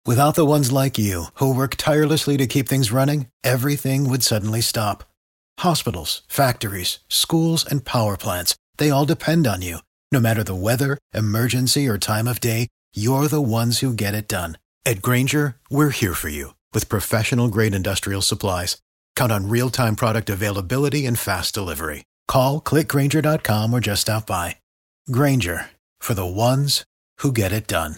Without the ones like you, who work tirelessly to keep things running, everything would suddenly stop. Hospitals, factories, schools, and power plants, they all depend on you. No matter the weather, emergency, or time of day, you're the ones who get it done. At Grainger, we're here for you with professional-grade industrial supplies. Count on real-time product availability and fast delivery. Call, clickgrainger.com, or just stop by. Grainger, for the ones who get it done.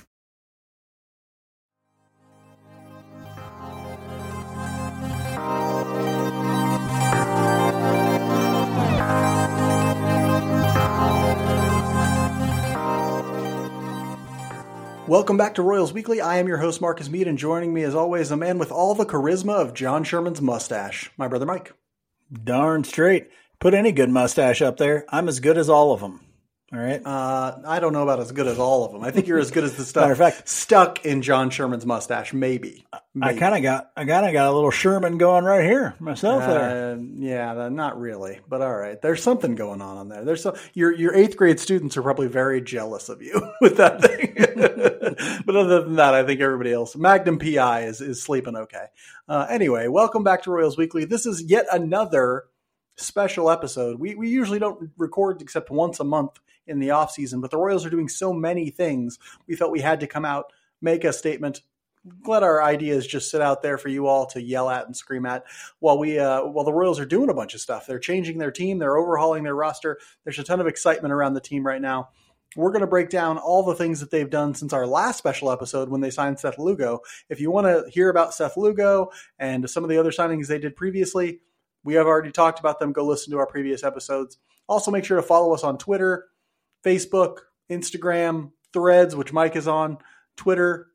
Welcome back to Royals Weekly. I am your host, Marcus Mead, and joining me as always, a man with all the charisma of John Sherman's mustache, my brother Mike. Darn straight. Put any good mustache up there. I'm as good as all of them. All right. I don't know about as good as all of them. I think you're as good as the stuff Matter of fact, stuck in John Sherman's mustache. Maybe. I kind of got a little Sherman going right here myself there. Yeah, not really, but all right. There's something going on there. There's your eighth grade students are probably very jealous of you with that thing. But other than that, I think everybody else, Magnum PI is sleeping okay. Anyway, welcome back to Royals Weekly. This is yet another special episode. We usually don't record except once a month in the off season, but the Royals are doing so many things. We felt we had to come out, make a statement, let our ideas just sit out there for you all to yell at and scream at while the Royals are doing a bunch of stuff. They're changing their team. They're overhauling their roster. There's a ton of excitement around the team right now. We're going to break down all the things that they've done since our last special episode when they signed Seth Lugo. If you want to hear about Seth Lugo and some of the other signings they did previously, we have already talked about them. Go listen to our previous episodes. Also, make sure to follow us on Twitter, Facebook, Instagram, Threads, which Mike is on, Twitter.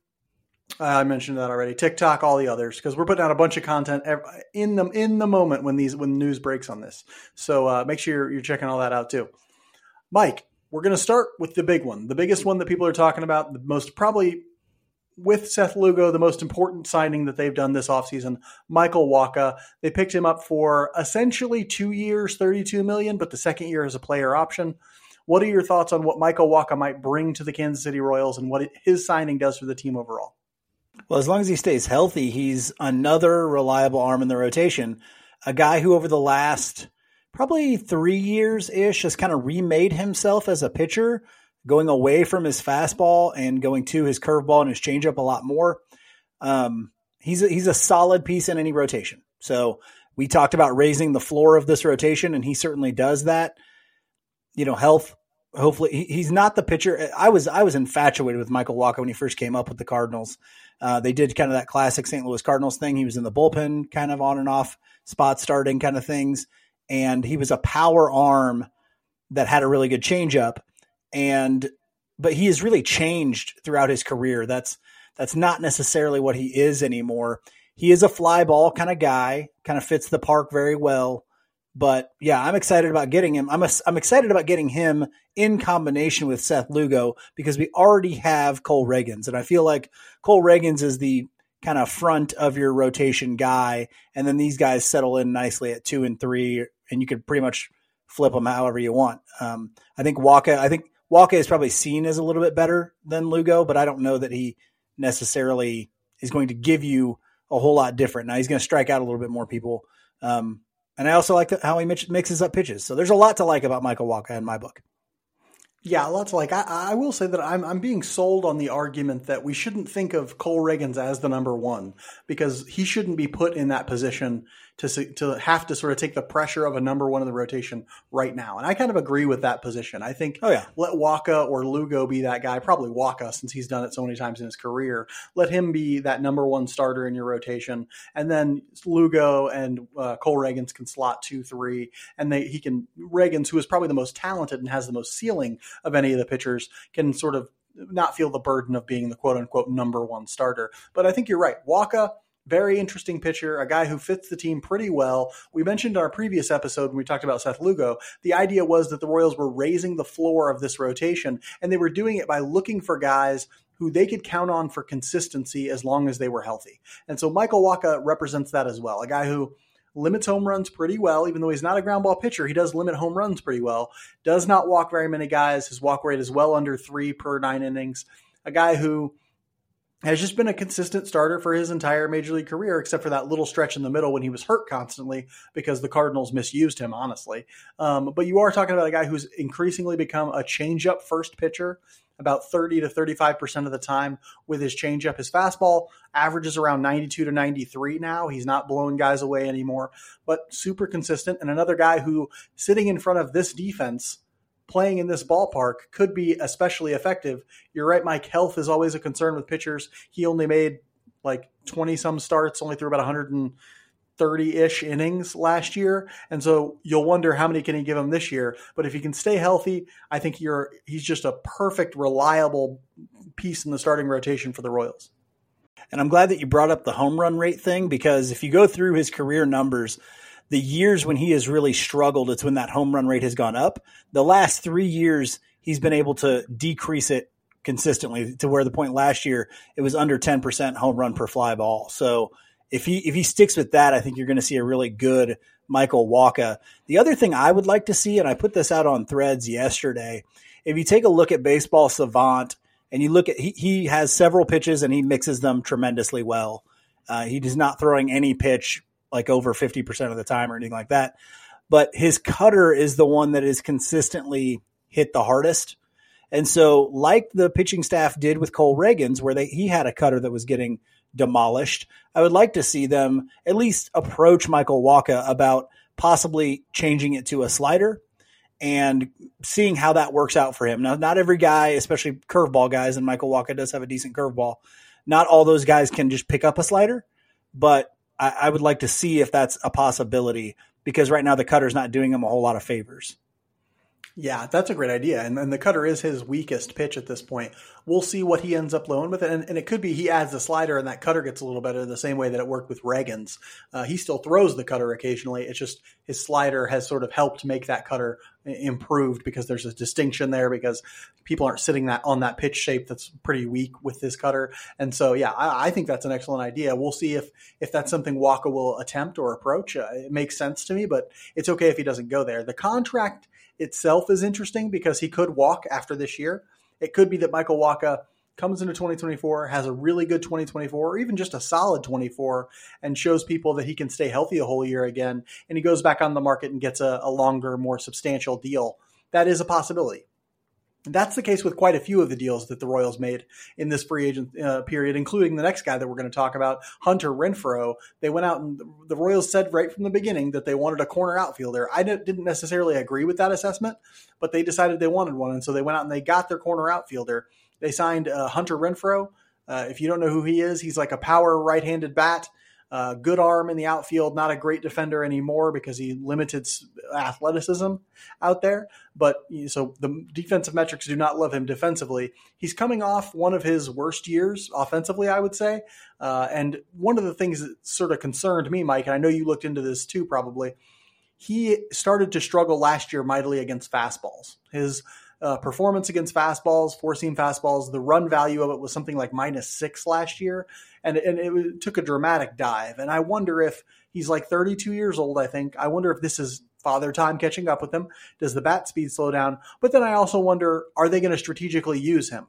I mentioned that already. TikTok, all the others, because we're putting out a bunch of content in the moment when news breaks on this. So make sure you're checking all that out too. Mike, we're going to start with the big one, the biggest one that people are talking about, the most probably with Seth Lugo, the most important signing that they've done this offseason, Michael Wacha. They picked him up for essentially 2 years, $32 million, but the second year is a player option. What are your thoughts on what Michael Wacha might bring to the Kansas City Royals and what his signing does for the team overall? Well, as long as he stays healthy, he's another reliable arm in the rotation. A guy who over the last probably 3 years-ish has kind of remade himself as a pitcher, going away from his fastball and going to his curveball and his changeup a lot more. He's a solid piece in any rotation. So we talked about raising the floor of this rotation, and he certainly does that. Health. Hopefully, he's not the pitcher. I was infatuated with Michael Wacha when he first came up with the Cardinals. They did kind of that classic St. Louis Cardinals thing. He was in the bullpen, kind of on and off, spot starting kind of things, and he was a power arm that had a really good changeup. But he has really changed throughout his career. That's not necessarily what he is anymore. He is a fly ball kind of guy, kind of fits the park very well. But yeah, I'm excited about getting him. I'm excited about getting him in combination with Seth Lugo because we already have Cole Reagans, and I feel like Cole Reagans is the kind of front of your rotation guy, and then these guys settle in nicely at 2 and 3, and you could pretty much flip them however you want. I think Wacha is probably seen as a little bit better than Lugo, but I don't know that he necessarily is going to give you a whole lot different. Now he's going to strike out a little bit more people. And I also like how he mixes up pitches. So there's a lot to like about Michael Wacha in my book. Yeah, a lot to like. I will say that I'm being sold on the argument that we shouldn't think of Cole Reagans as the number one because he shouldn't be put in that position to have to sort of take the pressure of a number one in the rotation right now. And I kind of agree with that position. I think let Wacha or Lugo be that guy, probably Wacha since he's done it so many times in his career. Let him be that number one starter in your rotation. And then Lugo and Cole Reagans can slot 2, 3. And Reagans, who is probably the most talented and has the most ceiling of any of the pitchers, can sort of not feel the burden of being the quote unquote number one starter. But I think you're right. Wacha, very interesting pitcher, a guy who fits the team pretty well. We mentioned in our previous episode when we talked about Seth Lugo, the idea was that the Royals were raising the floor of this rotation, and they were doing it by looking for guys who they could count on for consistency as long as they were healthy. And so Michael Wacha represents that as well, a guy who limits home runs pretty well. Even though he's not a ground ball pitcher, he does limit home runs pretty well. Does not walk very many guys. His walk rate is well under 3 per 9 innings. A guy who has just been a consistent starter for his entire major league career, except for that little stretch in the middle when he was hurt constantly because the Cardinals misused him, honestly. But you are talking about a guy who's increasingly become a changeup first pitcher, about 30 to 35% of the time with his changeup. His fastball averages around 92 to 93 now. He's not blowing guys away anymore, but super consistent. And another guy who, sitting in front of this defense, playing in this ballpark, could be especially effective. You're right, Mike. Health is always a concern with pitchers. He only made like 20 some starts, only threw about 130-ish innings last year. And so you'll wonder how many can he give him this year. But if he can stay healthy, I think he's just a perfect, reliable piece in the starting rotation for the Royals. And I'm glad that you brought up the home run rate thing, because if you go through his career numbers, the years when he has really struggled, it's when that home run rate has gone up. The last 3 years, he's been able to decrease it consistently to where the point last year, it was under 10% home run per fly ball. So if he sticks with that, I think you're going to see a really good Michael Wacha. The other thing I would like to see, and I put this out on Threads yesterday, if you take a look at Baseball Savant and you look at, he has several pitches and he mixes them tremendously well. He is not throwing any pitch like over 50% of the time or anything like that. But his cutter is the one that is consistently hit the hardest. And so like the pitching staff did with Cole Reagans, where he had a cutter that was getting demolished, I would like to see them at least approach Michael Wacha about possibly changing it to a slider and seeing how that works out for him. Now, not every guy, especially curveball guys, and Michael Wacha does have a decent curveball, not all those guys can just pick up a slider, but I would like to see if that's a possibility, because right now the cutter's not doing him a whole lot of favors. Yeah, that's a great idea. And the cutter is his weakest pitch at this point. We'll see what he ends up throwing with it. And it could be he adds the slider and that cutter gets a little better the same way that it worked with Reagans. He still throws the cutter occasionally. It's just his slider has sort of helped make that cutter improved, because there's a distinction there, because people aren't sitting on that pitch shape that's pretty weak with this cutter. And so, yeah, I think that's an excellent idea. We'll see if that's something Wacha will attempt or approach. It makes sense to me, but it's okay if he doesn't go there. The contract itself is interesting because he could walk after this year. It could be that Michael Wacha comes into 2024, has a really good 2024, or even just a solid 24, and shows people that he can stay healthy a whole year again, and he goes back on the market and gets a longer, more substantial deal. That is a possibility. That's the case with quite a few of the deals that the Royals made in this free agent period, including the next guy that we're going to talk about, Hunter Renfroe. They went out and the Royals said right from the beginning that they wanted a corner outfielder. I didn't necessarily agree with that assessment, but they decided they wanted one. And so they went out and they got their corner outfielder. They signed Hunter Renfroe. If you don't know who he is, he's like a power right-handed bat. Good arm in the outfield, not a great defender anymore because he limited athleticism out there. But so the defensive metrics do not love him defensively. He's coming off one of his worst years offensively, I would say. And one of the things that sort of concerned me, Mike, and I know you looked into this too probably, he started to struggle last year mightily against fastballs. His performance against fastballs, four-seam fastballs, the run value of it was something like -6 last year. And it took a dramatic dive. And I wonder if he's like 32 years old, I think. I wonder if this is father time catching up with him. Does the bat speed slow down? But then I also wonder, are they going to strategically use him?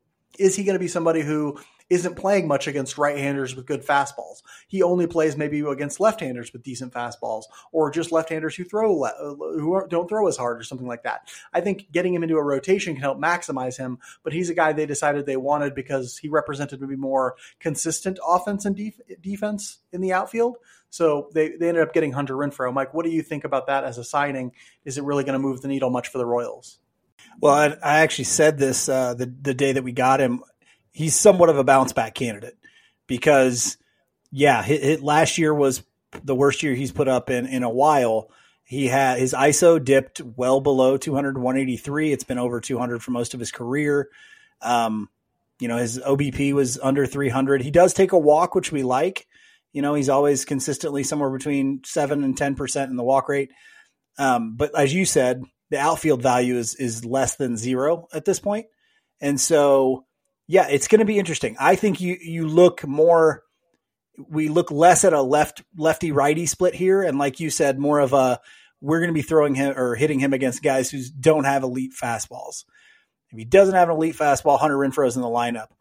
Is he going to be somebody who isn't playing much against right-handers with good fastballs? He only plays maybe against left-handers with decent fastballs, or just left-handers who don't throw as hard or something like that. I think getting him into a rotation can help maximize him, but he's a guy they decided they wanted because he represented maybe more consistent offense and defense in the outfield. So they ended up getting Hunter Renfroe. Mike, what do you think about that as a signing? Is it really going to move the needle much for the Royals? Well, I actually said this the day that we got him. He's somewhat of a bounce back candidate because, yeah, last year was the worst year he's put up in a while. He had his ISO dipped well below 200, 183. It's been over 200 for most of his career. His OBP was under 300. He does take a walk, which we like. He's always consistently somewhere between 7 and 10% in the walk rate. But as you said, the outfield value is less than 0 at this point. And so, yeah, it's going to be interesting. I think we look less at a lefty righty split here. And like you said, more of we're going to be throwing him or hitting him against guys who don't have elite fastballs. If he doesn't have an elite fastball, Hunter Renfroe is in the lineup.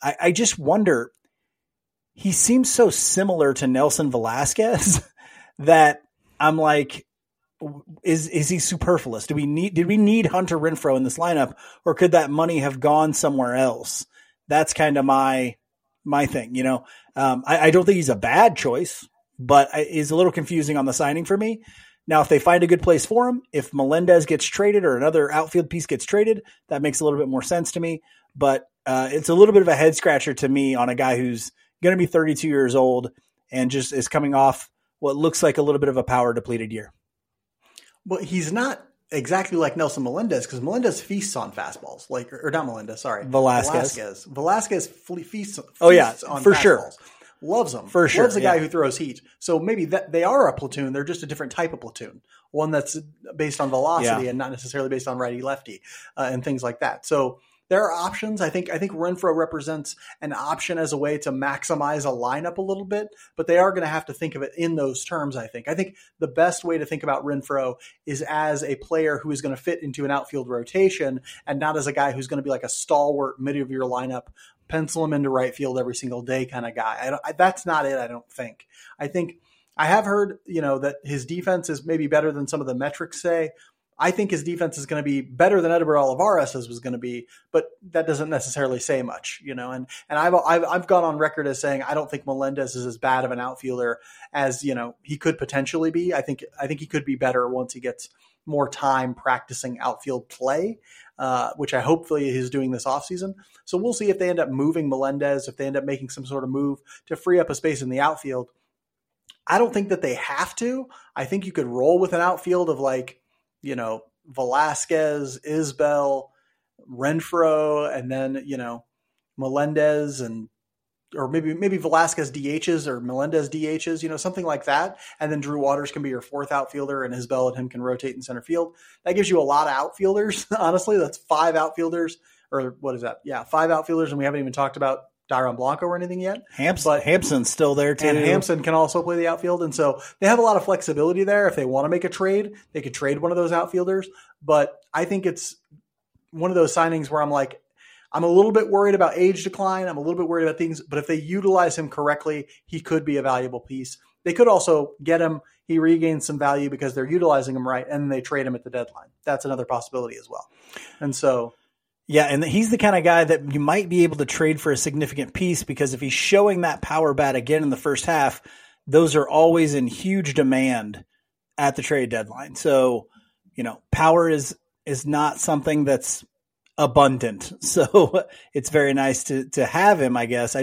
I just wonder, he seems so similar to Nelson Velasquez that I'm like, is he superfluous? Did we need Hunter Renfroe in this lineup, or could that money have gone somewhere else? That's kind of my thing, you know. I don't think he's a bad choice, but he's a little confusing on the signing for me. Now, if they find a good place for him, if Melendez gets traded or another outfield piece gets traded, that makes a little bit more sense to me. But it's a little bit of a head scratcher to me on a guy who's going to be 32 years old and just is coming off what looks like a little bit of a power depleted year. Well, he's not exactly like Nelson Melendez, because Melendez feasts on fastballs, or not Melendez, sorry. Velasquez feasts oh, yeah, on for fastballs. Sure. Loves them. For sure. Loves a guy who throws heat. So maybe that they are a platoon. They're just a different type of platoon. One that's based on velocity and not necessarily based on righty-lefty and things like that. So there are options. I think Renfroe represents an option as a way to maximize a lineup a little bit, but they are going to have to think of it in those terms, I think. I think the best way to think about Renfroe is as a player who is going to fit into an outfield rotation and not as a guy who's going to be like a stalwart mid of your lineup, pencil him into right field every single day kind of guy. That's not it, I don't think. I think I have heard, that his defense is maybe better than some of the metrics say. I think his defense is going to be better than Edward Olivares was going to be, but that doesn't necessarily say much, And I've gone on record as saying I don't think Melendez is as bad of an outfielder as he could potentially be. I think he could be better once he gets more time practicing outfield play, which I hopefully he's doing this offseason. So we'll see if they end up moving Melendez, if they end up making some sort of move to free up a space in the outfield. I don't think that they have to. I think you could roll with an outfield of Velasquez, Isbel, Renfroe, and then, Melendez or maybe Velasquez DHs or Melendez DHs, something like that. And then Drew Waters can be your fourth outfielder and Isbel and him can rotate in center field. That gives you a lot of outfielders. Honestly, that's 5 outfielders, or what is that? Yeah, 5 outfielders. And we haven't even talked about Dairon Blanco or anything yet. Hampson's still there too. And Hampson can also play the outfield. And so they have a lot of flexibility there. If they want to make a trade, they could trade one of those outfielders. But I think it's one of those signings where I'm like, I'm a little bit worried about age decline. I'm a little bit worried about things, but if they utilize him correctly, he could be a valuable piece. They could also get him. He regains some value because they're utilizing him right, and then they trade him at the deadline. That's another possibility as well. And so, yeah, and he's the kind of guy that you might be able to trade for a significant piece, because if he's showing that power bat again in the first half, those are always in huge demand at the trade deadline. So, power is not something that's abundant. So it's very nice to have him, I guess.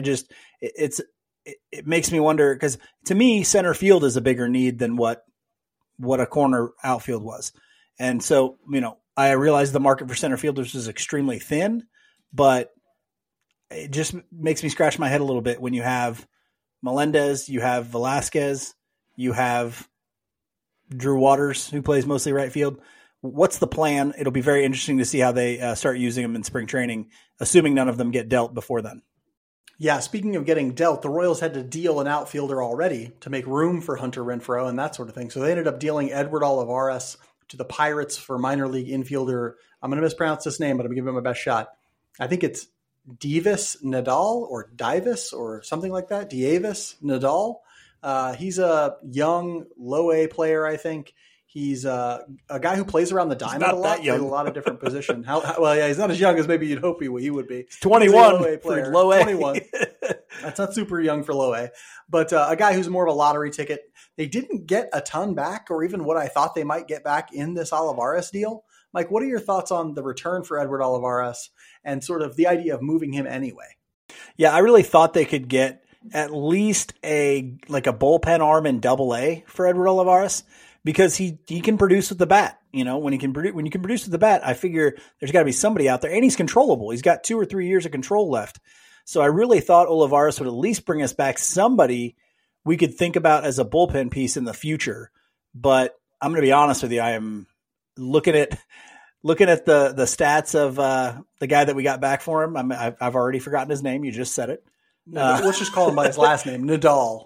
It makes me wonder, because to me, center field is a bigger need than what a corner outfield was. And so, I realize the market for center fielders is extremely thin, but it just makes me scratch my head a little bit when you have Melendez, you have Velasquez, you have Drew Waters, who plays mostly right field. What's the plan? It'll be very interesting to see how they start using them in spring training, assuming none of them get dealt before then. Yeah, speaking of getting dealt, the Royals had to deal an outfielder already to make room for Hunter Renfroe and that sort of thing. So they ended up dealing Edward Olivares to the Pirates for minor league infielder. I'm going to mispronounce this name, but I'm going to give it my best shot. I think it's Davis Nadal or Divis or something like that. Davis Nadal. He's a young low A player, I think. He's a guy who plays around the diamond a lot, plays a lot of different positions. He's not as young as maybe you'd hope he would be. 21 for low A. 21. That's not super young for low A, but a guy who's more of a lottery ticket. They didn't get a ton back, or even what I thought they might get back in this Olivares deal. Mike, what are your thoughts on the return for Edward Olivares and sort of the idea of moving him anyway? Yeah, I really thought they could get at least a bullpen arm in Double-A for Edward Olivares, because he can produce with the bat. When you can produce with the bat, I figure there's got to be somebody out there, and he's controllable. He's got 2 or 3 years of control left. So I really thought Olivares would at least bring us back somebody we could think about as a bullpen piece in the future. But I'm going to be honest with you. I am looking at the stats of the guy that we got back for him. I've already forgotten his name. You just said it. Let's just call him by his last name, Nadal.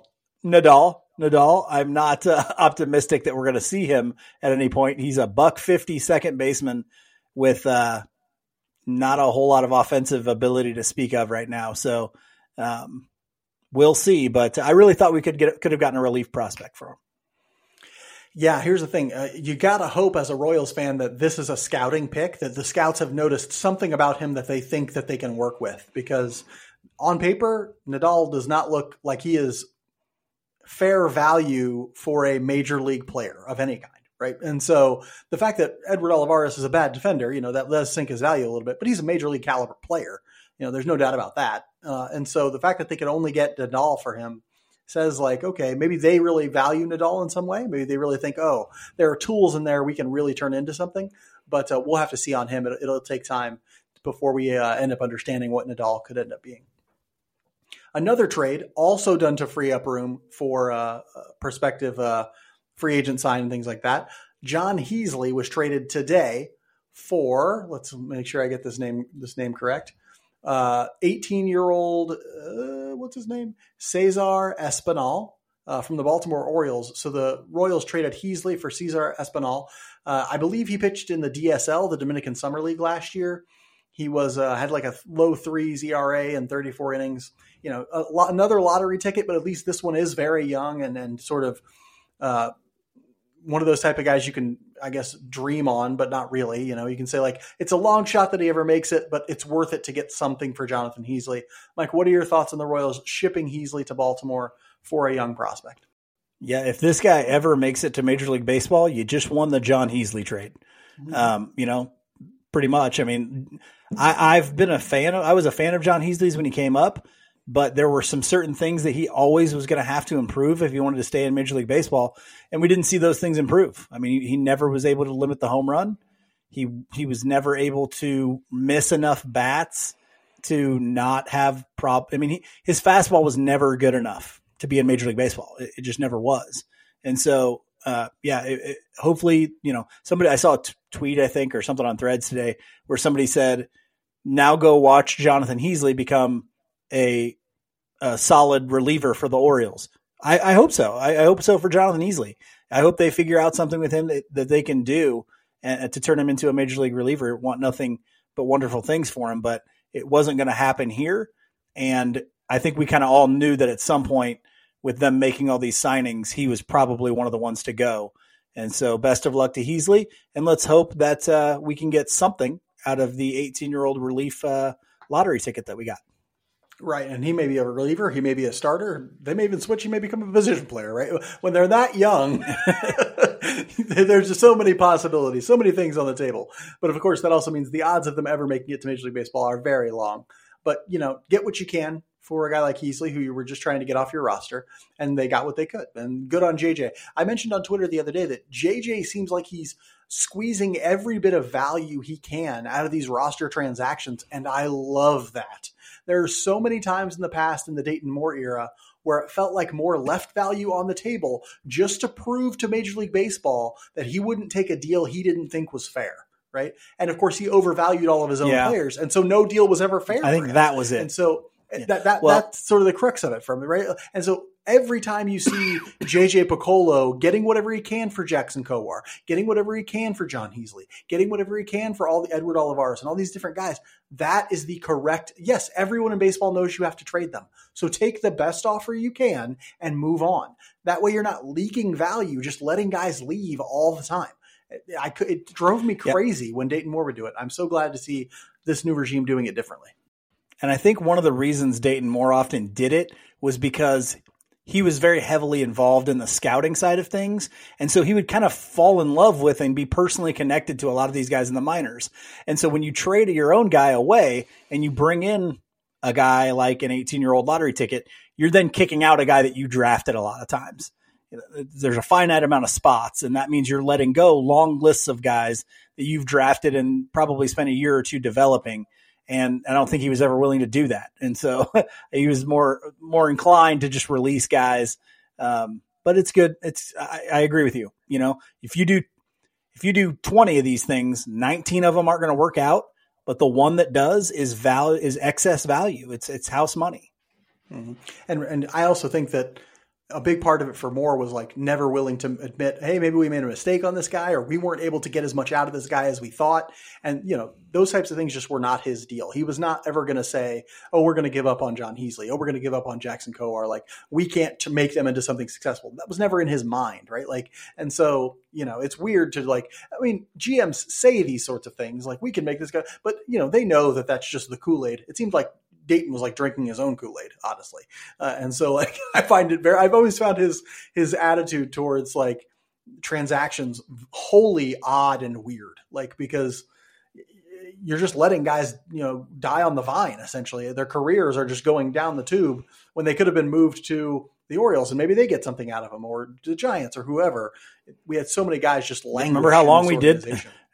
I'm not optimistic that we're going to see him at any point. He's a $150 second baseman with not a whole lot of offensive ability to speak of right now. So we'll see. But I really thought we could have gotten a relief prospect for him. Yeah, here's the thing. You got to hope as a Royals fan that this is a scouting pick, that the scouts have noticed something about him that they think that they can work with. Because on paper, Nadal does not look like he is fair value for a major league player of any kind, right? And so the fact that Edward Olivares is a bad defender, that does sink his value a little bit, but he's a major league caliber player. There's no doubt about that. And so the fact that they could only get Nadal for him says like, okay, maybe they really value Nadal in some way. Maybe they really think, oh, there are tools in there we can really turn into something. But we'll have to see on him. It'll take time before we end up understanding what Nadal could end up being. Another trade also done to free up room for prospective free agent sign and things like that. John Heasley was traded today for, let's make sure I get this name correct, 18-year-old, what's his name? Cesar Espinal from the Baltimore Orioles. So the Royals traded Heasley for Cesar Espinal. I believe he pitched in the DSL, the Dominican Summer League, last year. He was had like a low 3s ERA and 34 innings. Another lottery ticket, but at least this one is very young and sort of one of those type of guys you can, I guess, dream on, but not really. You can say like it's a long shot that he ever makes it, but it's worth it to get something for Jonathan Heasley. Mike, what are your thoughts on the Royals shipping Heasley to Baltimore for a young prospect? Yeah, if this guy ever makes it to Major League Baseball, you just won the John Heasley trade. Mm-hmm. Pretty much. I mean, I've been I was a fan of John Heasley's when he came up, but there were some certain things that he always was going to have to improve if he wanted to stay in Major League Baseball. And we didn't see those things improve. I mean, he never was able to limit the home run. He was never able to miss enough bats to not have his fastball was never good enough to be in Major League Baseball. It just never was. And so, hopefully, somebody, I saw a tweet, I think, or something on Threads today where somebody said, now go watch Jonathan Heasley become a solid reliever for the Orioles. I hope so. I hope so for Jonathan Heasley. I hope they figure out something with him that they can do and to turn him into a major league reliever. Want nothing but wonderful things for him, but it wasn't going to happen here. And I think we kind of all knew that at some point with them making all these signings, he was probably one of the ones to go. And so best of luck to Heasley. And let's hope that we can get something out of the 18-year-old relief lottery ticket that we got. Right. And he may be a reliever. He may be a starter. They may even switch. He may become a position player, right? When they're that young, there's just so many possibilities, so many things on the table. But of course, that also means the odds of them ever making it to Major League Baseball are very long. But, get what you can for a guy like Heasley, who you were just trying to get off your roster, and they got what they could. And good on JJ. I mentioned on Twitter the other day that JJ seems like he's squeezing every bit of value he can out of these roster transactions, and I love that. There are so many times in the past in the Dayton Moore era where it felt like Moore left value on the table just to prove to Major League Baseball that he wouldn't take a deal he didn't think was fair, right? And of course, he overvalued all of his own players, and so no deal was ever fair. I think that was it. And so that's sort of the crux of it for me, right? And so every time you see JJ Piccolo getting whatever he can for Jackson Kowar, getting whatever he can for John Heasley, getting whatever he can for all the Edward Olivares and all these different guys, that is the correct. Yes, everyone in baseball knows you have to trade them. So take the best offer you can and move on. That way you're not leaking value, just letting guys leave all the time. It drove me crazy when Dayton Moore would do it. I'm so glad to see this new regime doing it differently. And I think one of the reasons Dayton Moore often did it was because he was very heavily involved in the scouting side of things. And so he would kind of fall in love with and be personally connected to a lot of these guys in the minors. And so when you trade your own guy away and you bring in a guy like an 18-year-old lottery ticket, you're then kicking out a guy that you drafted a lot of times. There's a finite amount of spots, and that means you're letting go long lists of guys that you've drafted and probably spent a year or two developing. And I don't think he was ever willing to do that. And so he was more inclined to just release guys. But it's good. I agree with you. If you do 20 of these things, 19 of them aren't going to work out, but the one that does is excess value. It's house money. Mm-hmm. And I also think that a big part of it for Moore was like never willing to admit, hey, maybe we made a mistake on this guy, or we weren't able to get as much out of this guy as we thought. And, those types of things just were not his deal. He was not ever going to say, oh, we're going to give up on John Heasley. Oh, we're going to give up on Jackson Kowar. Like, we can't to make them into something successful. That was never in his mind. Right. Like, and so, it's weird to GMs say these sorts of things like, we can make this guy, but they know that that's just the Kool-Aid. It seems like Dayton was like drinking his own Kool-Aid, honestly. And so like, I've always found his attitude towards like transactions wholly odd and weird, like, because you're just letting guys, die on the vine. Essentially their careers are just going down the tube when they could have been moved to the Orioles and maybe they get something out of them, or the Giants or whoever. We had so many guys just languish. Remember how long we did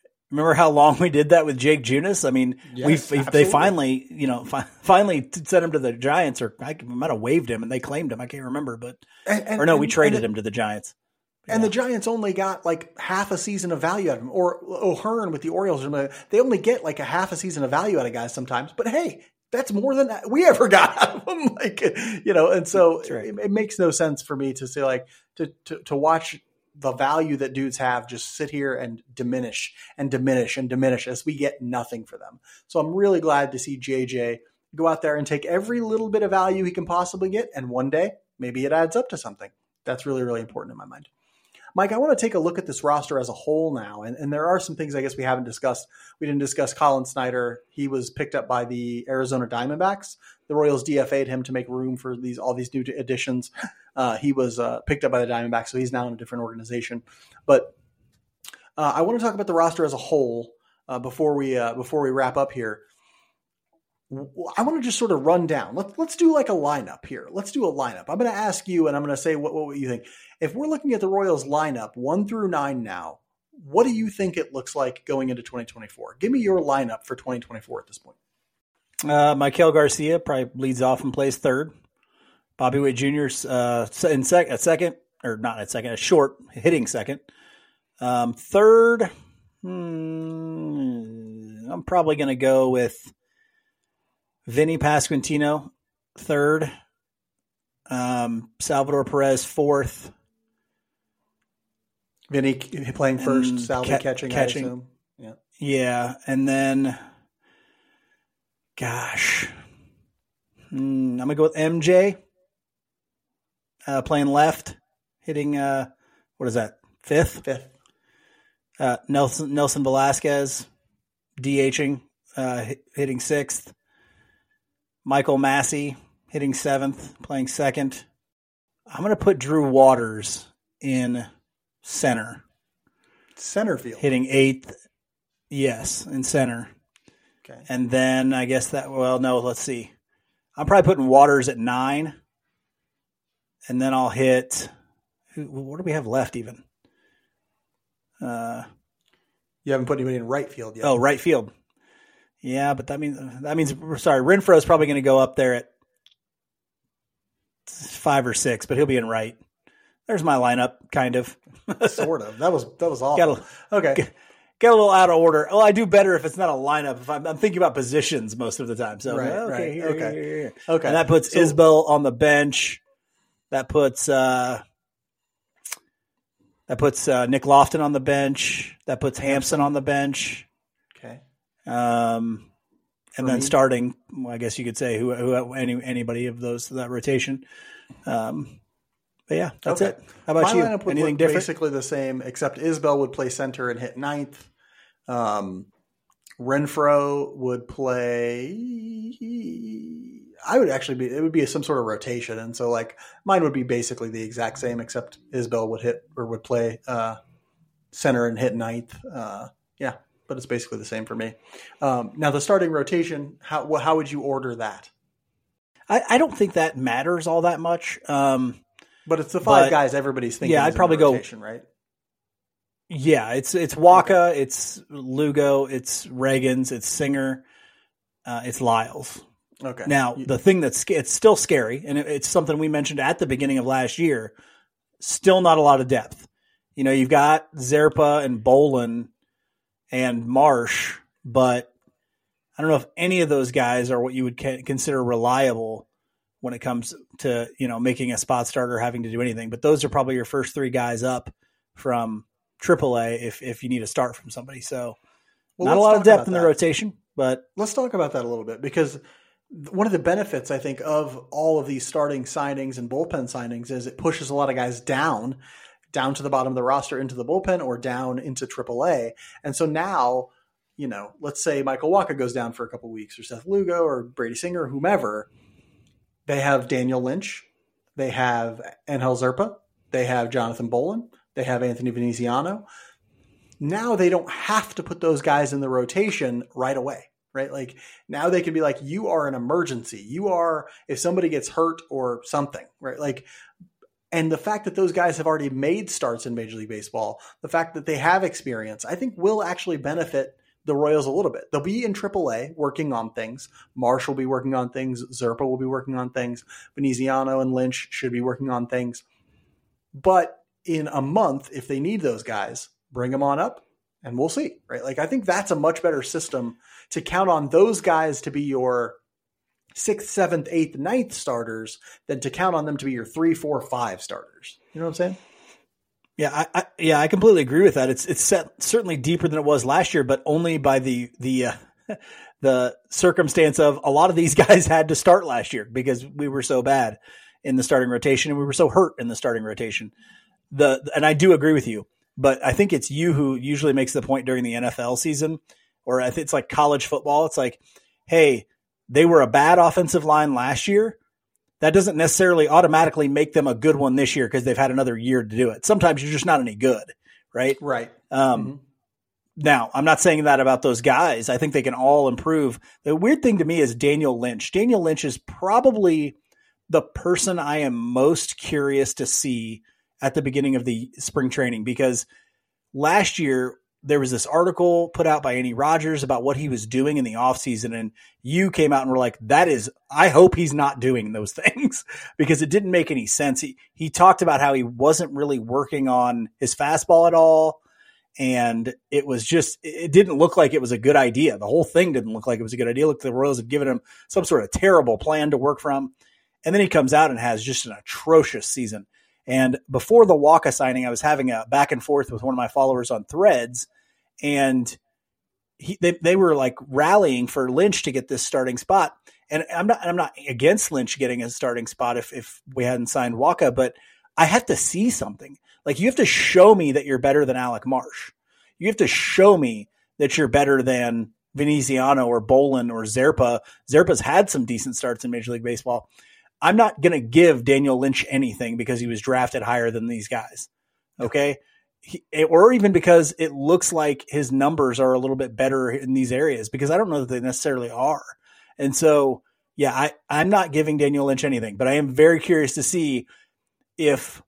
that with Jake Junis? I mean, yes, they finally sent him to the Giants, or I might have waived him and they claimed him. I can't remember, but we traded him to the Giants. And the Giants only got like half a season of value out of him. Or O'Hearn with the Orioles, they only get like a half a season of value out of guys sometimes. But hey, that's more than we ever got out of them. Like, and so right. It makes no sense for me to say like to watch the value that dudes have just sit here and diminish and diminish and diminish as we get nothing for them. So I'm really glad to see JJ go out there and take every little bit of value he can possibly get. And one day, maybe it adds up to something. That's really, really important in my mind. Mike, I want to take a look at this roster as a whole now. And there are some things I guess we haven't discussed. We didn't discuss Colin Snyder. He was picked up by the Arizona Diamondbacks. The Royals DFA'd him to make room for all these new additions. He was picked up by the Diamondbacks, so he's now in a different organization. But I want to talk about the roster as a whole before we wrap up here. I want to just sort of run down. Let's do like a lineup here. Let's do a lineup. I'm going to ask you, and I'm going to say what you think. If we're looking at the Royals lineup 1 through 9 now, what do you think it looks like going into 2024? Give me your lineup for 2024 at this point. Maikel Garcia probably leads off and plays third. Bobby Witt Jr. A short hitting second. Third, I'm probably going to go with Vinny Pasquantino, third. Salvador Perez, fourth. Vinny playing first, Salvi catching. I assume. Yeah. And then, gosh, I'm going to go with MJ playing left, hitting, what is that, fifth? Nelson Velasquez DHing, hitting sixth. Michael Massey hitting seventh, playing second. I'm going to put Drew Waters in center field, hitting eighth. Yes, in center. Okay. And then I guess let's see. I'm probably putting Waters at 9. And then I'll hit, what do we have left even? You haven't put anybody in right field yet. Oh, right field. Yeah, but that means Renfroe is probably going to go up there at 5 or 6, but he'll be in right. There's my lineup, kind of. Sort of. That was awful. Okay. Get a little out of order. Well, I do better if it's not a lineup. If I'm thinking about positions most of the time. So right. Okay. And that puts Isbell on the bench. That puts Nick Lofton on the bench. That puts Hampson on the bench. Okay. And then starting, I guess you could say anybody of those, that rotation. But yeah, that's it. How about you? Anything different? Basically the same, except Isbell would play center and hit ninth. Renfroe would play. It would be some sort of rotation, and so like mine would be basically the exact same, except Isbell would play center and hit ninth. Yeah, but it's basically the same for me. Now the starting rotation, how would you order that? I don't think that matters all that much. But it's the five guys everybody's thinking. Yeah, I'd probably rotation, right? Yeah, it's Waka, it's Lugo, it's Reagans, it's Singer, it's Lyles. Okay. Now, the thing it's still scary, and it's something we mentioned at the beginning of last year, still not a lot of depth. You know, you've got Zerpa and Bolin and Marsh, but I don't know if any of those guys are what you would consider reliable when it comes to, making a spot starter, having to do anything. But those are probably your first 3 guys up from AAA if you need to start from somebody. So not a lot of depth in the rotation, but let's talk about that a little bit, because one of the benefits, I think, of all of these starting signings and bullpen signings is it pushes a lot of guys down to the bottom of the roster into the bullpen or down into AAA. And so now, let's say Michael Wacha goes down for a couple of weeks, or Seth Lugo or Brady Singer, whomever. They have Daniel Lynch. They have Angel Zerpa. They have Jonathan Bolin. They have Anthony Veneziano. Now they don't have to put those guys in the rotation right away, right? Like now they can be like, you are an emergency. You are, if somebody gets hurt or something, right? Like, and the fact that those guys have already made starts in Major League Baseball, the fact that they have experience, I think will actually benefit the Royals a little bit. They'll be in AAA working on things. Marsh will be working on things. Zerpa will be working on things. Veneziano and Lynch should be working on things. But in a month, if they need those guys, bring them on up and we'll see, right? Like, I think that's a much better system to count on those guys to be your 6th, 7th, 8th, 9th starters than to count on them to be your 3, 4, 5 starters. You know what I'm saying? Yeah, I completely agree with that. It's set certainly deeper than it was last year, but only by the circumstance of a lot of these guys had to start last year because we were so bad in the starting rotation and we were so hurt in the starting rotation. And I do agree with you, but I think it's you who usually makes the point during the NFL season, or I think it's like college football. It's like, hey, they were a bad offensive line last year. That doesn't necessarily automatically make them a good one this year because they've had another year to do it. Sometimes you're just not any good, right? Right. Now, I'm not saying that about those guys. I think they can all improve. The weird thing to me is Daniel Lynch. Daniel Lynch is probably the person I am most curious to see at the beginning of the spring training, because last year there was this article put out by Andy Rogers about what he was doing in the offseason, and you came out and were like, I hope he's not doing those things because it didn't make any sense. He talked about how he wasn't really working on his fastball at all, and it didn't look like it was a good idea. The whole thing didn't look like it was a good idea. Look, the Royals had given him some sort of terrible plan to work from, and then he comes out and has just an atrocious season. And before the Wacha signing, I was having a back and forth with one of my followers on Threads, and they were like rallying for Lynch to get this starting spot. And I'm not against Lynch getting a starting spot if we hadn't signed Wacha, but I have to see something. Like, you have to show me that you're better than Alec Marsh. You have to show me that you're better than Veneziano or Bolin or Zerpa. Zerpa's had some decent starts in Major League Baseball. I'm not going to give Daniel Lynch anything because he was drafted higher than these guys. Okay. Or even because it looks like his numbers are a little bit better in these areas, because I don't know that they necessarily are. And so, yeah, I'm not giving Daniel Lynch anything, but I am very curious to see if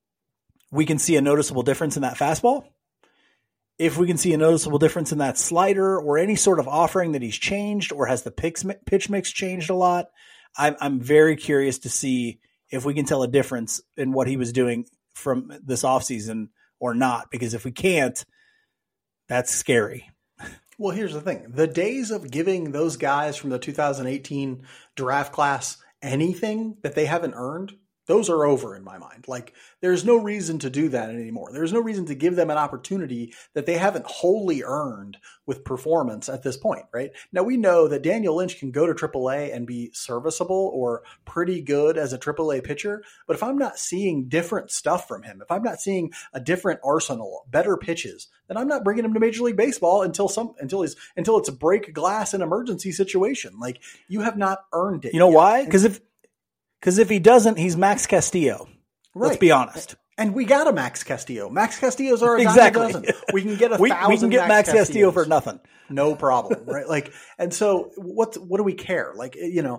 we can see a noticeable difference in that fastball, if we can see a noticeable difference in that slider or any sort of offering that he's changed, or has the pitch mix changed a lot. I'm very curious to see if we can tell a difference in what he was doing from this offseason or not, because if we can't, that's scary. Well, here's the thing. The days of giving those guys from the 2018 draft class anything that they haven't earned, those are over in my mind. Like, there's no reason to do that anymore. There's no reason to give them an opportunity that they haven't wholly earned with performance at this point, right? Now, we know that Daniel Lynch can go to AAA and be serviceable or pretty good as a AAA pitcher, but if I'm not seeing different stuff from him, if I'm not seeing a different arsenal, better pitches, then I'm not bringing him to Major League Baseball until it's a break glass and emergency situation. Like, you have not earned it. You know why? Because if he doesn't, he's Max Castillo. Right. Let's be honest. And we got a Max Castillo. Max Castillo's our guy who doesn't. We can get we can get Max Castillo for nothing. No problem, right? Like, and so what do we care? Like,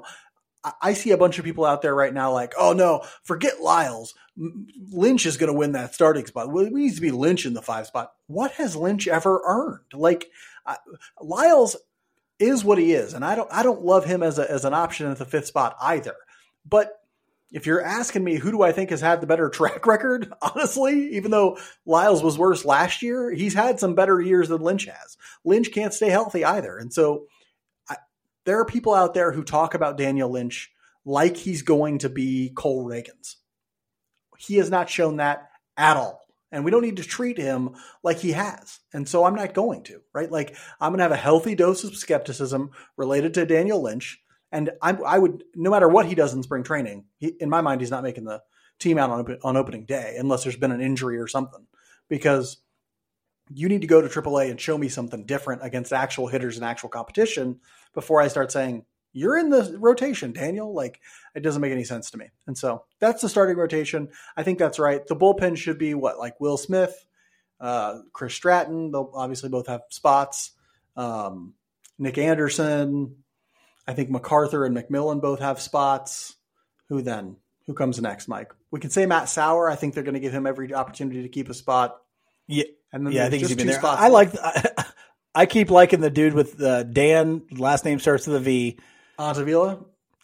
I see a bunch of people out there right now like, oh no, forget Lyles. Lynch is going to win that starting spot. We need to be Lynch in the 5 spot. What has Lynch ever earned? Like, Lyles is what he is, and I don't love him as an option at the 5th spot either. But if you're asking me, who do I think has had the better track record? Honestly, even though Lyles was worse last year, he's had some better years than Lynch has. Lynch can't stay healthy either. And so there are people out there who talk about Daniel Lynch like he's going to be Cole Reagans. He has not shown that at all. And we don't need to treat him like he has. And so I'm not going to, right? Like, I'm going to have a healthy dose of skepticism related to Daniel Lynch. And I would, no matter what he does in spring training, in my mind, he's not making the team out on opening day unless there's been an injury or something. Because you need to go to AAA and show me something different against actual hitters and actual competition before I start saying, you're in the rotation, Daniel. Like, it doesn't make any sense to me. And so that's the starting rotation. I think that's right. The bullpen should be like Will Smith, Chris Stratton. They'll obviously both have spots. Nick Anderson. I think MacArthur and McMillan both have spots. Who comes next, Mike? We can say Matt Sauer. I think they're going to give him every opportunity to keep a spot. Yeah. And then I think he's been there. Spots I keep liking the dude with Dan. Last name starts with a V. Altavilla?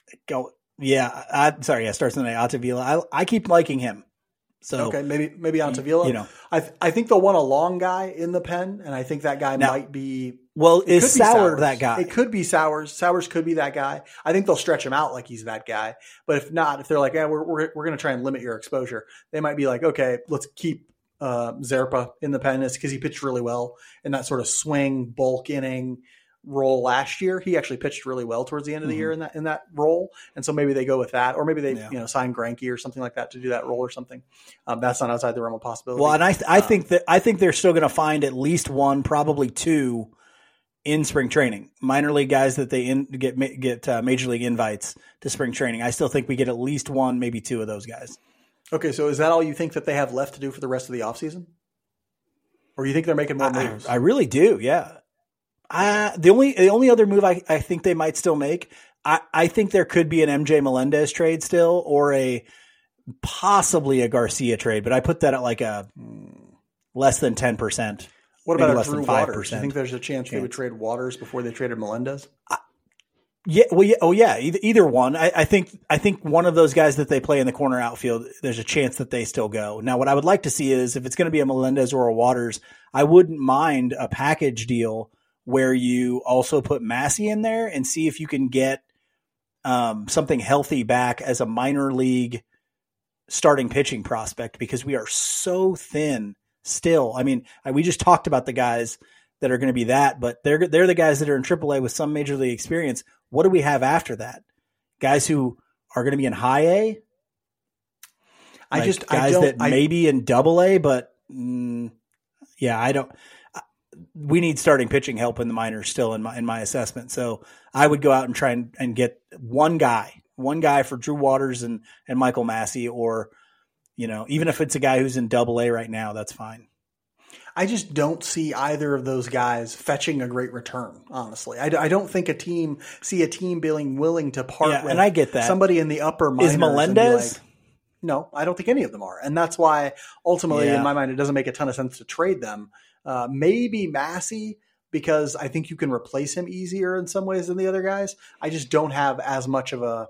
Starts with an A. Altavilla. I keep liking him. So okay, maybe Altavilla. I think they'll want a long guy in the pen, and I think that guy might be. Well, is Sauer that guy? It could be Sauers. Sauers could be that guy. I think they'll stretch him out like he's that guy. But if not, if they're like, yeah, we're going to try and limit your exposure, they might be like, okay, let's keep Zerpa in the pen because he pitched really well in that sort of swing bulk inning role last year. He actually pitched really well towards the end of the year in that role. And so maybe they go with that, or maybe they, sign Greinke or something like that to do that role or something. That's not outside the realm of possibility. Well, and I think they're still going to find at least one, probably two in spring training, minor league guys that they get major league invites to spring training. I still think we get at least one, maybe two of those guys. Okay. So is that all you think that they have left to do for the rest of the offseason? Or you think they're making more moves? I really do. Yeah. The only other move I think they might still make, I think there could be an MJ Melendez trade still, or possibly a Garcia trade, but I put that at like a less than 10%. What about Drew Waters? Do you think there's a chance they would trade Waters before they traded Melendez? Either one. I think one of those guys that they play in the corner outfield, there's a chance that they still go. Now, what I would like to see is if it's going to be a Melendez or a Waters, I wouldn't mind a package deal where you also put Massey in there and see if you can get something healthy back as a minor league starting pitching prospect, because we are so thin still. I mean, we just talked about the guys that are going to be that, but they're the guys that are in AAA with some major league experience. What do we have after that? Guys who are going to be in high A? Maybe in double A, but I don't. We need starting pitching help in the minors still in my assessment. So I would go out and try and get one guy for Drew Waters and Michael Massey, or, even if it's a guy who's in double A right now, that's fine. I just don't see either of those guys fetching a great return, honestly. I don't think a team being willing to part with, and I get that, somebody in the upper minors. Is Melendez? No, I don't think any of them are. And that's why ultimately in my mind, it doesn't make a ton of sense to trade them. Maybe Massey, because I think you can replace him easier in some ways than the other guys. I just don't have as much of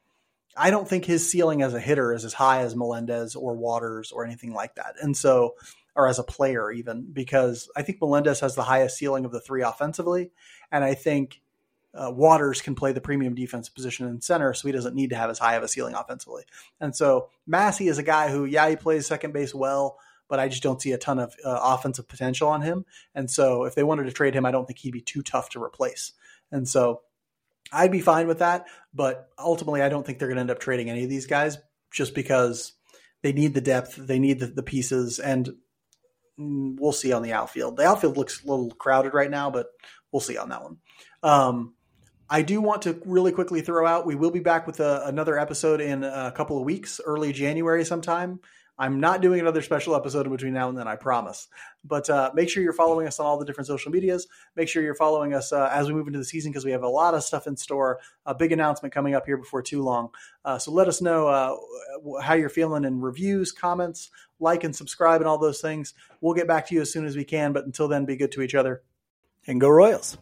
I don't think his ceiling as a hitter is as high as Melendez or Waters or anything like that. And so, or as a player even, because I think Melendez has the highest ceiling of the three offensively. And I think Waters can play the premium defense position in center, so he doesn't need to have as high of a ceiling offensively. And so Massey is a guy who, he plays second base well, but I just don't see a ton of offensive potential on him. And so if they wanted to trade him, I don't think he'd be too tough to replace. And so I'd be fine with that. But ultimately, I don't think they're going to end up trading any of these guys just because they need the depth, they need the pieces, and we'll see on the outfield. The outfield looks a little crowded right now, but we'll see on that one. I do want to really quickly throw out, we will be back with another episode in a couple of weeks, early January sometime. I'm not doing another special episode in between now and then, I promise. But make sure you're following us on all the different social medias. Make sure you're following us as we move into the season, because we have a lot of stuff in store. A big announcement coming up here before too long. So let us know how you're feeling in reviews, comments, like and subscribe and all those things. We'll get back to you as soon as we can. But until then, be good to each other. And go Royals.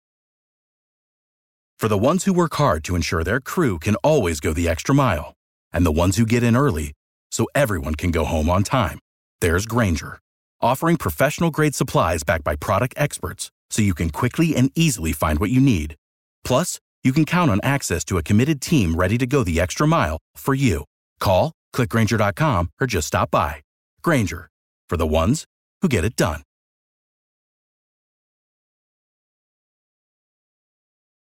For the ones who work hard to ensure their crew can always go the extra mile, and the ones who get in early so everyone can go home on time. There's Grainger, offering professional-grade supplies backed by product experts so you can quickly and easily find what you need. Plus, you can count on access to a committed team ready to go the extra mile for you. Call, click Grainger.com, or just stop by. Grainger, for the ones who get it done.